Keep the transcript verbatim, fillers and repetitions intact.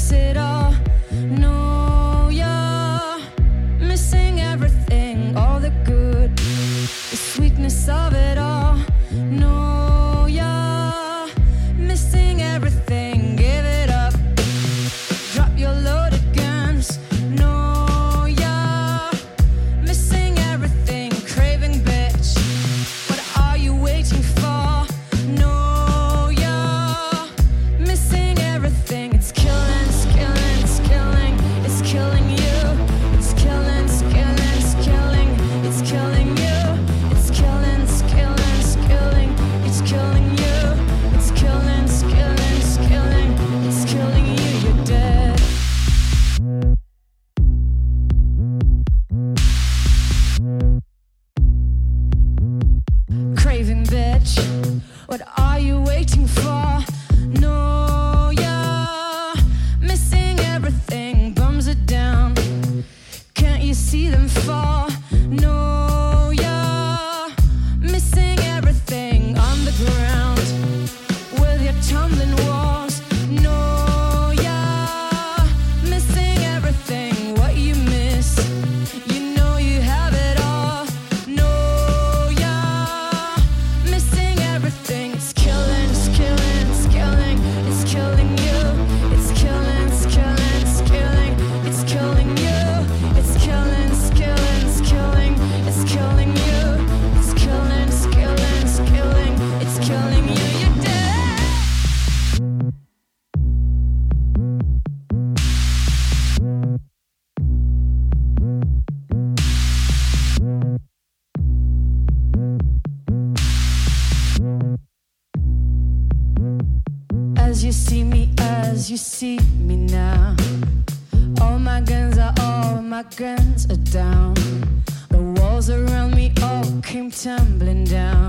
miss it all. No, you're missing everything, all the good, the sweetness of it all. No, you're missing everything, give it up. Drop your loaded guns. No, you're missing everything, craving bitch. What are you waiting for? No, you're missing everything. It's killing, it's killing, it's killing, it's killing you. It's killing, it's killing, it's killing, it's killing you. It's killing, it's killing, it's killing, it's killing you. It's killing, it's killing, it's killing, it's killing you. You're dead. Craving bitch, what are you waiting for? No, you're missing everything, bums are down. Can't you see them fall? No, you're missing everything on the ground with your tumbling walls. No, you're missing everything. What you miss, you know you have it all. No, you're missing everything. It's killing, it's killing, it's killing, it's killing you. It's killing, it's killing, it's killing, it's killing you. It's killing, it's killing, it's killing, it's killing you. It's killing, it's killing, it's killing, it's killing you. You're dead. As you see me, as you see me now, all my guns are all my guns are down. The walls around me all came tumbling down.